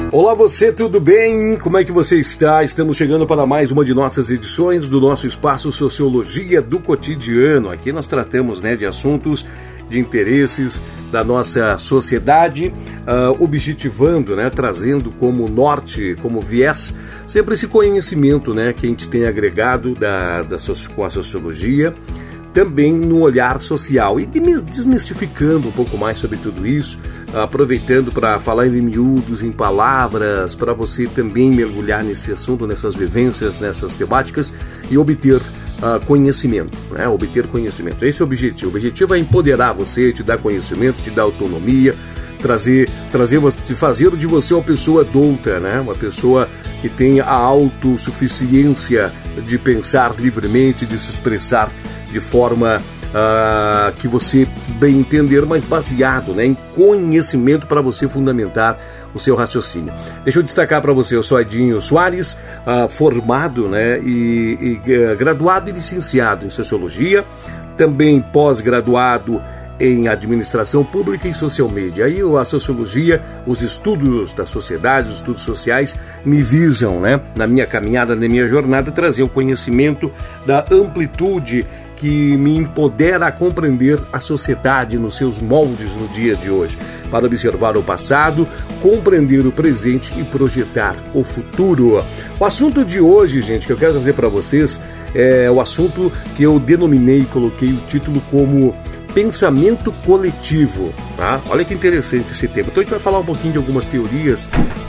Olá você, tudo bem? Como é que você está? Estamos chegando para mais uma de nossas edições do nosso espaço Sociologia do Cotidiano. Aqui nós tratamos de assuntos de interesses da nossa sociedade, objetivando, trazendo como norte, como viés, sempre esse conhecimento que a gente tem agregado com a sociologia, também no olhar social e desmistificando um pouco mais sobre tudo isso, aproveitando para falar em miúdos, em palavras, para você também mergulhar nesse assunto, nessas vivências, nessas temáticas e obter conhecimento, obter conhecimento. Esse é o objetivo. O objetivo é empoderar você, te dar conhecimento, te dar autonomia, fazer de você uma pessoa adulta, uma pessoa que tenha a autossuficiência de pensar livremente, de se expressar de forma que você bem entender, mas baseado em conhecimento para você fundamentar o seu raciocínio. Deixa eu destacar para você, eu sou Edinho Soares, formado e graduado e licenciado em Sociologia, também pós-graduado em Administração Pública e Social Media. Aí a Sociologia, os estudos da sociedade, os estudos sociais me visam, na minha caminhada, na minha jornada, trazer o conhecimento da amplitude que me empodera a compreender a sociedade nos seus moldes no dia de hoje, para observar o passado, compreender o presente e projetar o futuro. O assunto de hoje, gente, que eu quero trazer para vocês é o assunto que eu denominei, coloquei o título como pensamento coletivo, tá? Olha que interessante esse tema. Então a gente vai falar um pouquinho de algumas teorias,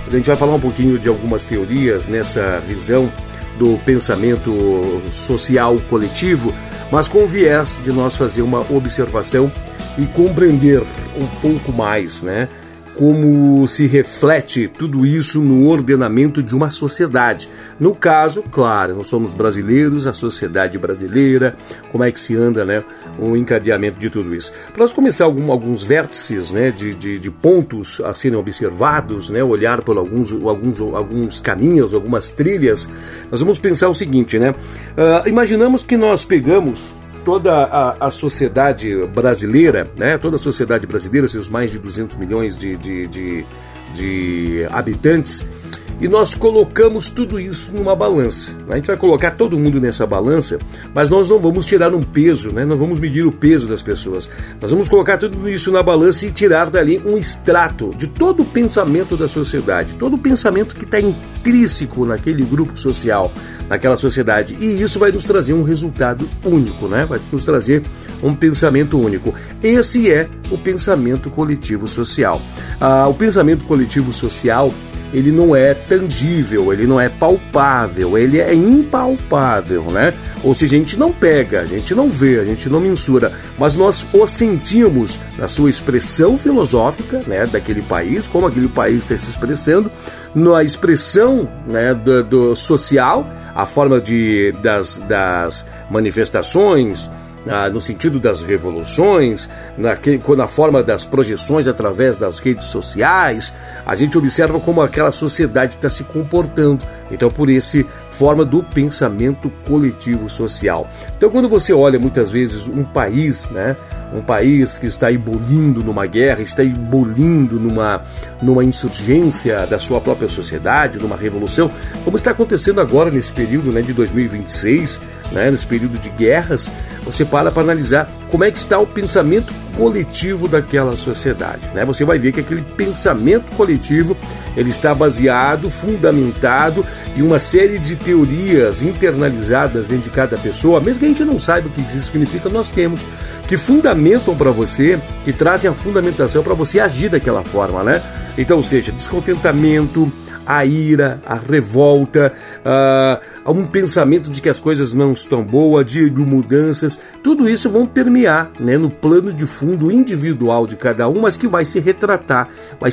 nessa visão do pensamento social coletivo, mas com o viés de nós fazer uma observação e compreender um pouco mais, como se reflete tudo isso no ordenamento de uma sociedade. No caso, claro, nós somos brasileiros, a sociedade brasileira, como é que se anda, o encadeamento de tudo isso. Para nós começar alguns vértices, de pontos a serem observados, olhar por alguns caminhos, algumas trilhas, nós vamos pensar o seguinte, imaginamos que nós pegamos toda a sociedade brasileira, toda a sociedade brasileira, seus mais de 200 milhões de habitantes, e nós colocamos tudo isso numa balança. A gente vai colocar todo mundo nessa balança, mas nós não vamos tirar um peso, não vamos medir o peso das pessoas. Nós vamos colocar tudo isso na balança e tirar dali um extrato de todo o pensamento da sociedade, todo o pensamento que está intrínseco naquele grupo social, naquela sociedade. E isso vai nos trazer um resultado único, vai nos trazer um pensamento único. Esse é o pensamento coletivo social. O pensamento coletivo social, ele não é tangível, ele não é palpável, ele é impalpável, Ou seja, a gente não pega, a gente não vê, a gente não mensura, mas nós o sentimos na sua expressão filosófica, daquele país, como aquele país está se expressando, na expressão do social, a forma das manifestações, no sentido das revoluções, na forma das projeções através das redes sociais, a gente observa como aquela sociedade está se comportando. Então, por essa forma do pensamento coletivo social. Então, quando você olha muitas vezes um país que está ebolindo numa guerra, está ebolindo numa insurgência da sua própria sociedade, numa revolução, como está acontecendo agora nesse período de 2026, nesse período de guerras, você para analisar como é que está o pensamento coletivo daquela sociedade. Você vai ver que aquele pensamento coletivo ele está baseado, fundamentado em uma série de teorias internalizadas dentro de cada pessoa, mesmo que a gente não saiba o que isso significa, nós temos, que fundamentam para você, que trazem a fundamentação para você agir daquela forma, Então, ou seja, descontentamento, a ira, a revolta, um pensamento de que as coisas não estão boas, de mudanças, tudo isso vão permear no plano de fundo individual de cada um, mas que vai se retratar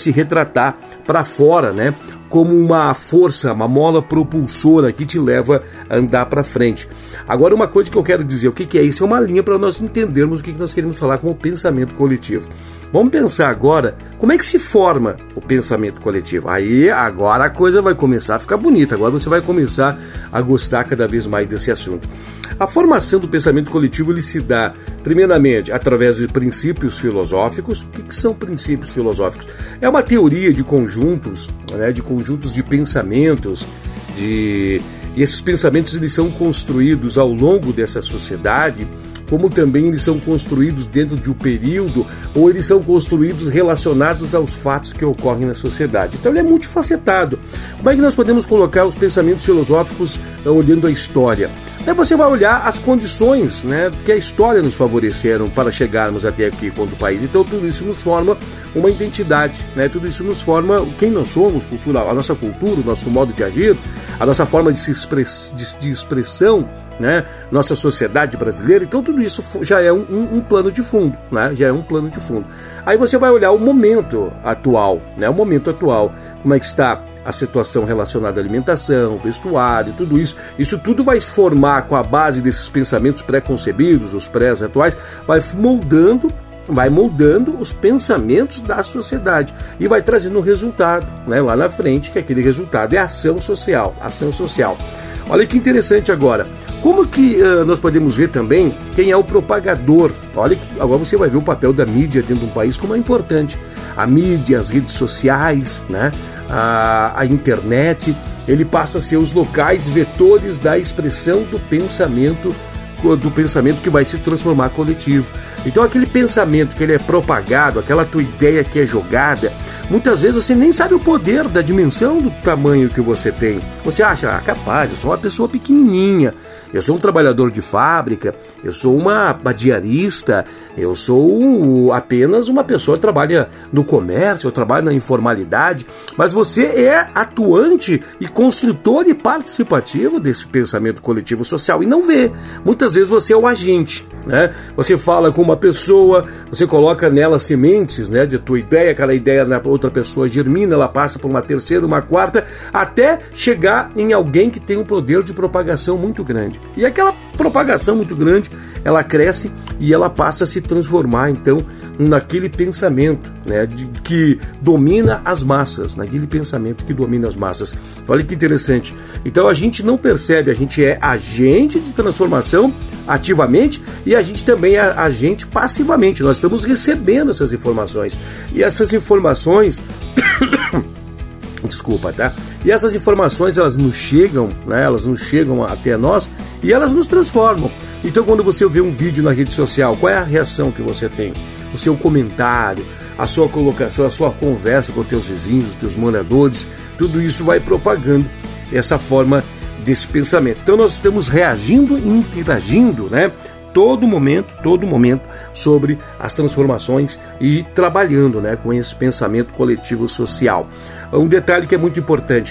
para fora, como uma força, uma mola propulsora que te leva a andar para frente. Agora, uma coisa que eu quero dizer, o que é isso? É uma linha para nós entendermos o que nós queremos falar com o pensamento coletivo. Vamos pensar agora como é que se forma o pensamento coletivo. Aí, agora a coisa vai começar a ficar bonita, agora você vai começar a gostar cada vez mais desse assunto. A formação do pensamento coletivo ele se dá, primeiramente, através de princípios filosóficos. O que são princípios filosóficos? É uma teoria de conjuntos, de conjuntos de pensamentos, e esses pensamentos eles são construídos ao longo dessa sociedade, como também eles são construídos dentro de um período, ou eles são construídos relacionados aos fatos que ocorrem na sociedade. Então ele é multifacetado. Como é que nós podemos colocar os pensamentos filosóficos olhando a história? Aí você vai olhar as condições, né, que a história nos favoreceram para chegarmos até aqui enquanto país. Então tudo isso nos forma uma identidade, né? Tudo isso nos forma quem nós somos, a nossa cultura, o nosso modo de agir, a nossa forma de expressão, né? Nossa sociedade brasileira. Então tudo isso já é um plano de fundo, né? Já é um plano de fundo. Aí você vai olhar o momento atual, né? O momento atual, como é que está a situação relacionada à alimentação, vestuário, tudo isso. Isso tudo vai formar, com a base desses pensamentos pré-concebidos, os pré-atuais, vai moldando os pensamentos da sociedade e vai trazendo um resultado, né, lá na frente, que aquele resultado é ação social. Olha que interessante agora. Como que nós podemos ver também quem é o propagador? Olha que agora você vai ver o papel da mídia dentro de um país, como é importante. A mídia, as redes sociais, né? A internet, ele passa a ser os locais vetores da expressão do pensamento que vai se transformar coletivo. Então aquele pensamento que ele é propagado, aquela tua ideia que é jogada, muitas vezes você nem sabe o poder da dimensão do tamanho que você tem. Você acha, capaz, eu sou uma pessoa pequenininha, eu sou um trabalhador de fábrica, eu sou uma diarista, eu sou apenas uma pessoa que trabalha no comércio, eu trabalho na informalidade, mas você é atuante e construtor e participativo desse pensamento coletivo social e não vê. Muitas vezes você é o agente, né? Você fala com uma pessoa, você coloca nela sementes, né, de tua ideia, aquela ideia na outra pessoa germina, ela passa por uma terceira, uma quarta, até chegar em alguém que tem um poder de propagação muito grande. E aquela propagação muito grande, ela cresce e ela passa a se transformar, então, naquele pensamento, né, que domina as massas, naquele pensamento que domina as massas. Olha que interessante. Então a gente não percebe, a gente é agente de transformação ativamente e a gente também é agente passivamente. Nós estamos recebendo essas informações. E essas informações... Desculpa, tá? E essas informações, elas nos chegam, né? Elas nos chegam até nós e elas nos transformam. Então, quando você vê um vídeo na rede social, qual é a reação que você tem? O seu comentário, a sua colocação, a sua conversa com os teus vizinhos, os teus moradores, tudo isso vai propagando essa forma desse pensamento. Então, nós estamos reagindo e interagindo, né? Todo momento sobre as transformações e trabalhando, né, com esse pensamento coletivo social. Um detalhe que é muito importante,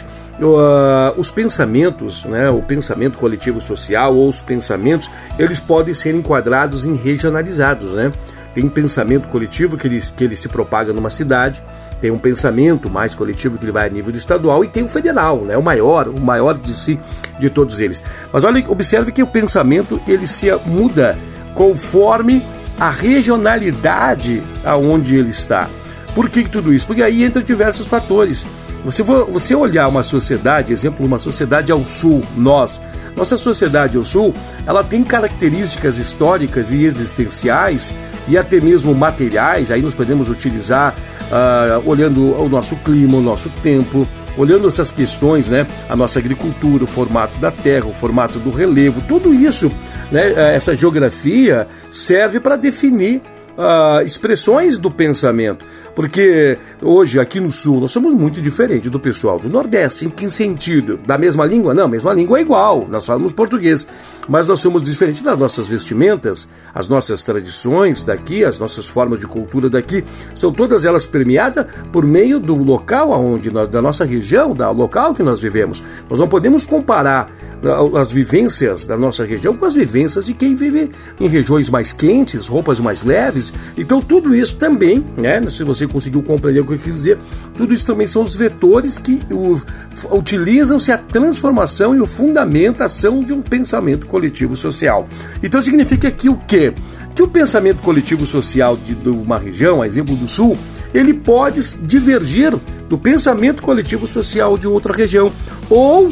os pensamentos, né, o pensamento coletivo social ou os pensamentos, eles podem ser enquadrados em regionalizados, né? Tem pensamento coletivo que ele se propaga numa cidade, tem um pensamento mais coletivo que ele vai a nível estadual e tem o federal, né, o maior de todos eles. Mas olha, observe que o pensamento ele se muda conforme a regionalidade aonde ele está. Por que tudo isso? Porque aí entra diversos fatores. Você olhar uma sociedade, exemplo, uma sociedade ao sul, nossa sociedade ao sul, ela tem características históricas e existenciais e até mesmo materiais, aí nós podemos utilizar olhando o nosso clima, o nosso tempo, olhando essas questões, né, a nossa agricultura, o formato da terra, o formato do relevo, tudo isso, né, essa geografia serve para definir expressões do pensamento, porque hoje aqui no sul nós somos muito diferentes do pessoal do Nordeste. Em que sentido? Da mesma língua? Não, a mesma língua é igual, nós falamos português, mas nós somos diferentes das nossas vestimentas, as nossas tradições daqui, as nossas formas de cultura daqui, são todas elas permeadas por meio do local da nossa região, do local que nós vivemos. Nós não podemos comparar as vivências da nossa região com as vivências de quem vive em regiões mais quentes, roupas mais leves. Então tudo isso também, né, se você conseguiu compreender o que eu quis dizer, tudo isso também são os vetores que utilizam-se a transformação e a fundamentação de um pensamento coletivo social. Então significa que o quê? Que o pensamento coletivo social de uma região, a exemplo do Sul, ele pode divergir do pensamento coletivo social de outra região, ou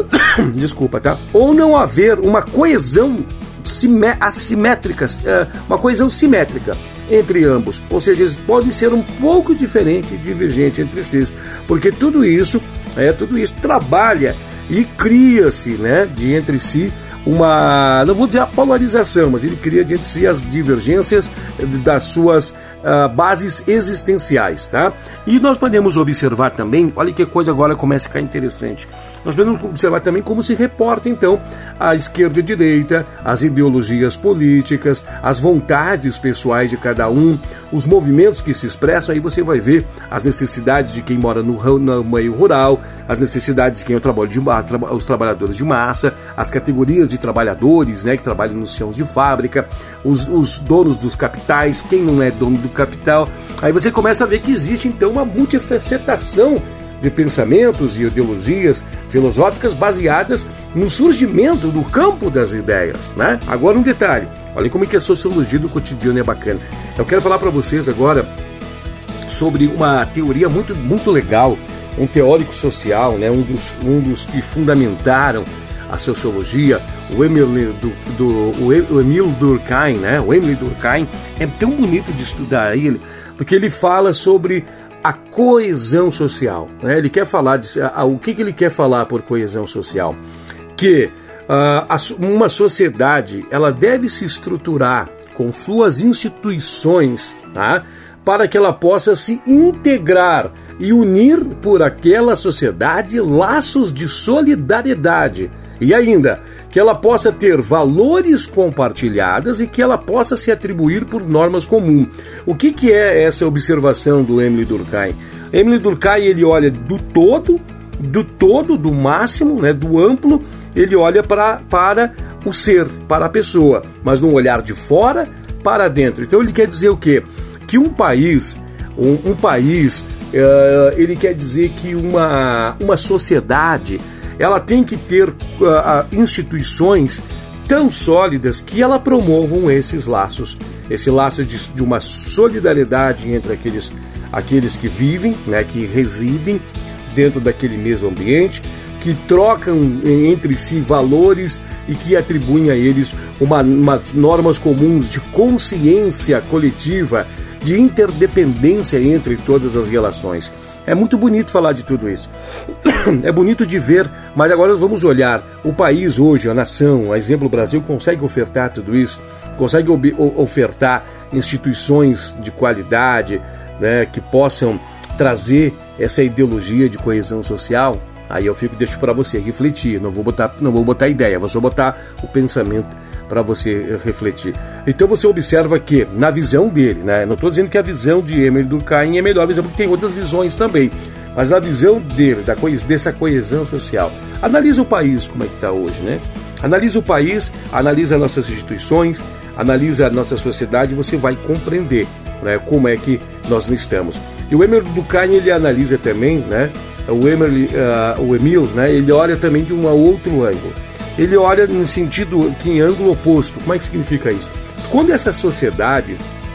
ou não haver uma coesão assimétrica, uma coesão simétrica entre ambos, ou seja, eles podem ser um pouco diferentes e divergentes entre si, porque tudo isso tudo isso trabalha e cria-se, né, de entre si uma, não vou dizer a polarização, mas ele cria de entre si as divergências das suas bases existenciais, tá? E nós podemos observar também, olha que coisa agora começa a ficar interessante, nós podemos observar também como se reporta então a esquerda e a direita, as ideologias políticas, as vontades pessoais de cada um, os movimentos que se expressam. Aí você vai ver as necessidades de quem mora no meio rural, as necessidades de quem os trabalhadores de massa, as categorias de trabalhadores, né, que trabalham nos chãos de fábrica, os donos dos capitais, quem não é dono do capital. Aí você começa a ver que existe então uma multifacetação de pensamentos e ideologias filosóficas baseadas no surgimento do campo das ideias, né? Agora um detalhe, olha como é que a sociologia do cotidiano é bacana. Eu quero falar para vocês agora sobre uma teoria muito, muito legal, um teórico social, né? um dos que fundamentaram a sociologia, o Emile Durkheim, né? O Emile Durkheim é tão bonito de estudar ele, porque ele fala sobre a coesão social, né? Ele quer falar o que ele quer falar por coesão social? Que uma sociedade ela deve se estruturar com suas instituições, tá? Para que ela possa se integrar e unir por aquela sociedade laços de solidariedade. E ainda, que ela possa ter valores compartilhados e que ela possa se atribuir por normas comuns. O que é essa observação do Emile Durkheim? Emile Durkheim, ele olha do todo, do máximo, né, do amplo, ele olha para o ser, para a pessoa, mas num olhar de fora para dentro. Então ele quer dizer o quê? Que um país, ele quer dizer que uma sociedade, ela tem que ter instituições tão sólidas que ela promovam esses laços, esse laço de uma solidariedade entre aqueles que vivem, né, que residem dentro daquele mesmo ambiente, que trocam entre si valores e que atribuem a eles umas normas comuns de consciência coletiva, de interdependência entre todas as relações. É muito bonito falar de tudo isso. É bonito de ver, mas agora nós vamos olhar o país hoje, a nação, a exemplo, o Brasil consegue ofertar tudo isso, consegue ofertar instituições de qualidade, né, que possam trazer essa ideologia de coesão social. Aí eu deixo para você refletir, não vou botar ideia, vou só botar o pensamento para você refletir. Então você observa que, na visão dele, né, não estou dizendo que a visão de Emile Durkheim é melhor visão, porque tem outras visões também, mas a visão dele, dessa coesão social, analisa o país como é que está hoje, né? Analisa o país, analisa nossas instituições, analisa a nossa sociedade, você vai compreender, né, como é que nós estamos. E o Emile Durkheim, ele analisa também, né, o Emile, né, ele olha também de um outro ângulo. Ele olha no sentido que em ângulo oposto. Como é que significa isso? Quando essa sociedade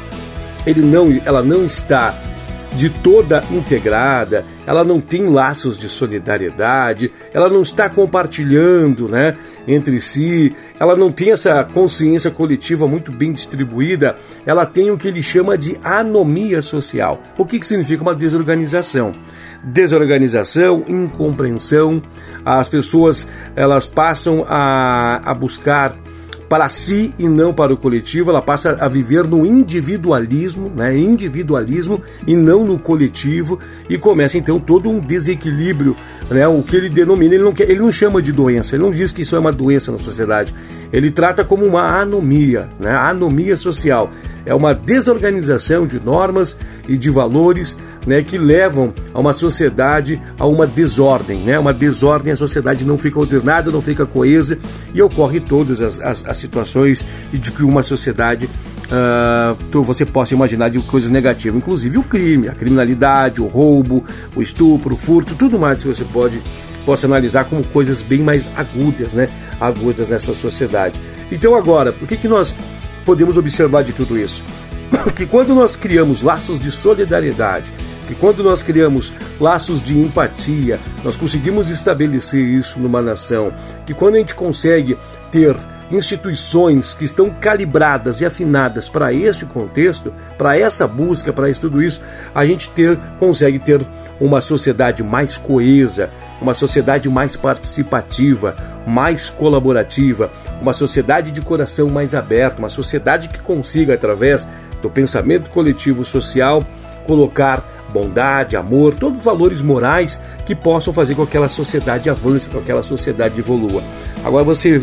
ela não está de toda integrada, ela não tem laços de solidariedade, ela não está compartilhando, né, entre si, ela não tem essa consciência coletiva muito bem distribuída, ela tem o que ele chama de anomia social. O que significa? Uma desorganização. Desorganização, incompreensão, as pessoas elas passam a buscar para si e não para o coletivo, ela passa a viver no individualismo, né? Individualismo e não no coletivo, e começa então todo um desequilíbrio, né? O que ele denomina, ele não chama de doença, ele não diz que isso é uma doença na sociedade, ele trata como uma anomia, né? Anomia social, é uma desorganização de normas e de valores, né, que levam a uma sociedade a uma desordem, né? Uma desordem, a sociedade não fica ordenada, não fica coesa, e ocorre todas as situações de que uma sociedade você possa imaginar de coisas negativas, inclusive o crime, a criminalidade, o roubo, o estupro, o furto, tudo mais que você possa analisar como coisas bem mais agudas, né? Agudas nessa sociedade. Então agora, o que nós podemos observar de tudo isso? Que quando nós criamos laços de solidariedade, que quando nós criamos laços de empatia, nós conseguimos estabelecer isso numa nação, que quando a gente consegue ter instituições que estão calibradas e afinadas para este contexto, para essa busca, para tudo isso, a gente consegue ter uma sociedade mais coesa, uma sociedade mais participativa, mais colaborativa, uma sociedade de coração mais aberto, uma sociedade que consiga, através do pensamento coletivo social, colocar bondade, amor, todos os valores morais que possam fazer com que aquela sociedade avance, com que aquela sociedade evolua. Agora você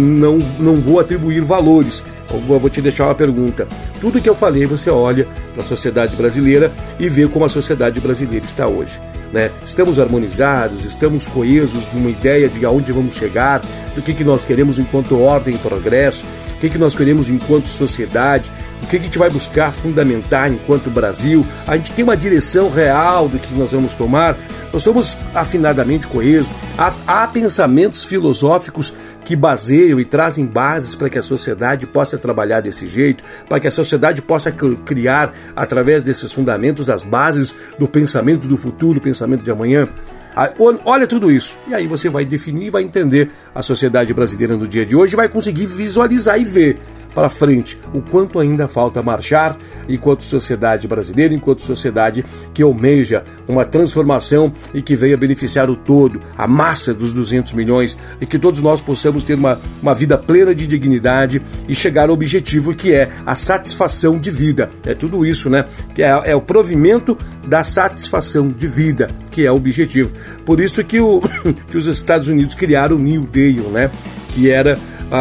não vou atribuir valores, eu vou te deixar uma pergunta. Tudo que eu falei, você olha para a sociedade brasileira e vê como a sociedade brasileira está hoje, né? Estamos harmonizados, estamos coesos de uma ideia de aonde vamos chegar, do que nós queremos enquanto ordem e progresso, o que nós queremos enquanto sociedade, o que a gente vai buscar fundamentar enquanto Brasil. A gente tem uma direção real do que nós vamos tomar. Nós estamos afinadamente coesos. Há pensamentos filosóficos que baseiam e trazem bases para que a sociedade possa trabalhar desse jeito, para que a sociedade possa criar, através desses fundamentos, as bases do pensamento do futuro, pensamento de amanhã. Olha tudo isso, e aí você vai definir, vai entender a sociedade brasileira no dia de hoje e vai conseguir visualizar e ver para frente o quanto ainda falta marchar enquanto sociedade brasileira, enquanto sociedade que almeja uma transformação e que venha beneficiar o todo, a massa dos 200 milhões, e que todos nós possamos ter uma vida plena de dignidade e chegar ao objetivo que é a satisfação de vida. É tudo isso, né? Que é o provimento da satisfação de vida, que é o objetivo. Por isso que os Estados Unidos criaram o New Deal, né? Que era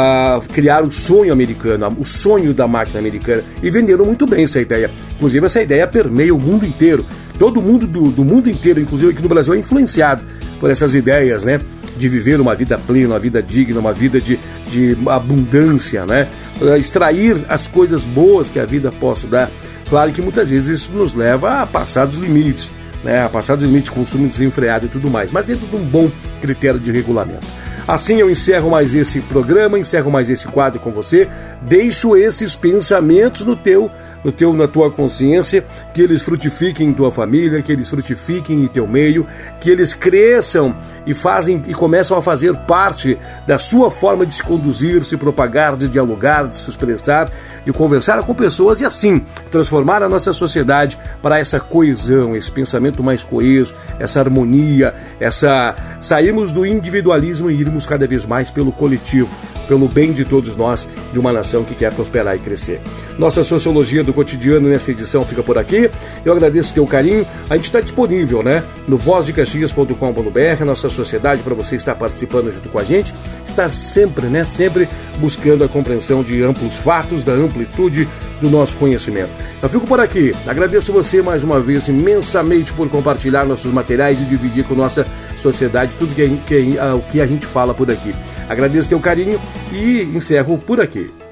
criar o sonho americano, o sonho da máquina americana, e venderam muito bem essa ideia. Inclusive essa ideia permeia o mundo inteiro. Todo mundo do mundo inteiro, inclusive aqui no Brasil, é influenciado por essas ideias, né? De viver uma vida plena, uma vida digna, uma vida de abundância, né? Extrair as coisas boas que a vida possa dar. Claro que muitas vezes isso nos leva a passar dos limites, né? A passar dos limites de consumo desenfreado e tudo mais, mas dentro de um bom critério de regulamento. Assim eu encerro mais esse programa, encerro mais esse quadro com você, deixo esses pensamentos na tua consciência, que eles frutifiquem em tua família, que eles frutifiquem em teu meio, que eles cresçam e começam a fazer parte da sua forma de se conduzir, se propagar, de dialogar, de se expressar, de conversar com pessoas e assim transformar a nossa sociedade para essa coesão, esse pensamento mais coeso, essa harmonia, sairmos do individualismo e irmos cada vez mais pelo coletivo, pelo bem de todos nós, de uma nação que quer prosperar e crescer. Nossa Sociologia do Cotidiano nessa edição fica por aqui. Eu agradeço o teu carinho. A gente está disponível, né? No vozdecaxias.com.br, a nossa sociedade, para você estar participando junto com a gente, estar sempre, né? Sempre buscando a compreensão de amplos fatos, da amplitude do nosso conhecimento. Eu fico por aqui. Agradeço você mais uma vez imensamente por compartilhar nossos materiais e dividir com nossa sociedade tudo o que a gente fala por aqui. Agradeço teu carinho e encerro por aqui.